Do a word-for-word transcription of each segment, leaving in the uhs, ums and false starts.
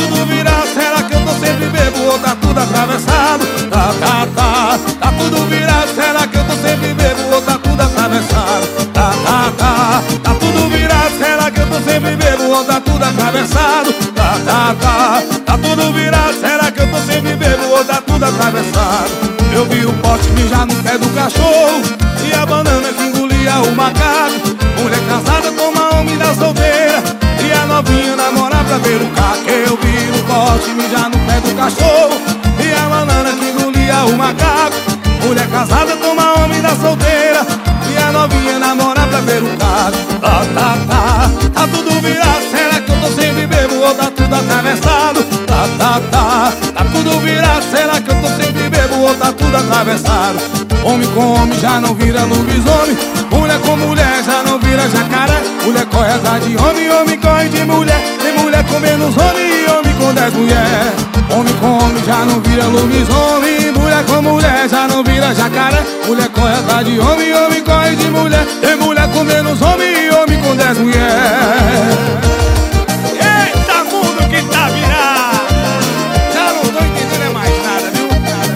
tudo virado, será que eu tô sempre bebo ou tá tudo atravessado? Tá, tá, tá, tá tudo virado, será que eu tô sempre bebo ou tá tudo atravessado? Tá, tá, tá, tá tudo virado, será que eu tô sempre bebo ou tá tudo atravessado? Tá, tá, tá, tá tudo virado, será que eu tô sempre bebo ou tá tudo atravessado? Eu vi o pote mijar no pé do cachorro e a banana que engolia o macaco. Mulher casada toma homem da solteira e a novinha namorar pra ver o caco. Eu vi o pote mijar no pé do cachorro e a banana que engolia o macaco. Mulher casada toma homem da solteira e a novinha namorar pra ver o caco. Tá, tá, tá, tá tudo virado, será que eu tô sempre bebo ou tá tudo atravessado? Tá, tá, tá, tá tudo virado, será que eu tô sempre bebo ou tá tudo atravessado? Homem com homem já não vira lobisomem, mulher com mulher já não vira jacaré. Mulher corre atrás de homem, homem corre de mulher. Tem mulher com menos homem e homem com dez mulher. Homem com homem já não vira lobisomem, mulher com mulher já não vira jacaré. Mulher corre atrás de homem, homem corre de mulher. Tem mulher com menos homem e homem com dez mulher. Eita mundo que tá virado, já não tô entendendo mais nada, viu?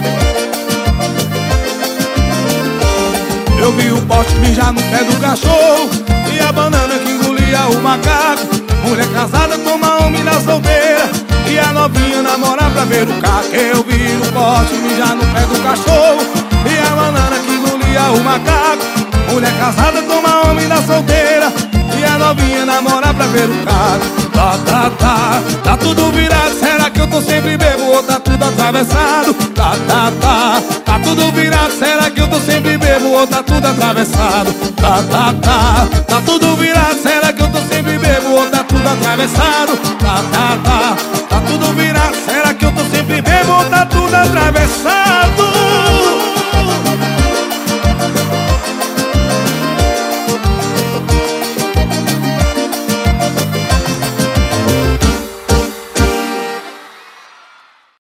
Eu vi o pote mijar no pé do cachorro e a banana que engolia o macaco. Mulher casada toma homem na solteira e a novinha namorar pra ver o caco. Eu vi o pote mijar no pé do cachorro e a banana que engolia o macaco. Mulher casada toma homem na solteira e a novinha namorar pra ver o caco. Tá, tá, tá, tá tudo virado, será que eu tô sempre bebo ou tá tudo atravessado? Tá, tá, tá, tá tudo virado, será que eu tô sempre bebo ou tá tudo atravessado? Tá, tá, tá, tá tudo virado, será que eu tô sempre bebo ou tá tudo atravessado? Tá, tá, tá, tá tudo virado, será que eu tô sempre bebo ou tá tudo atravessado?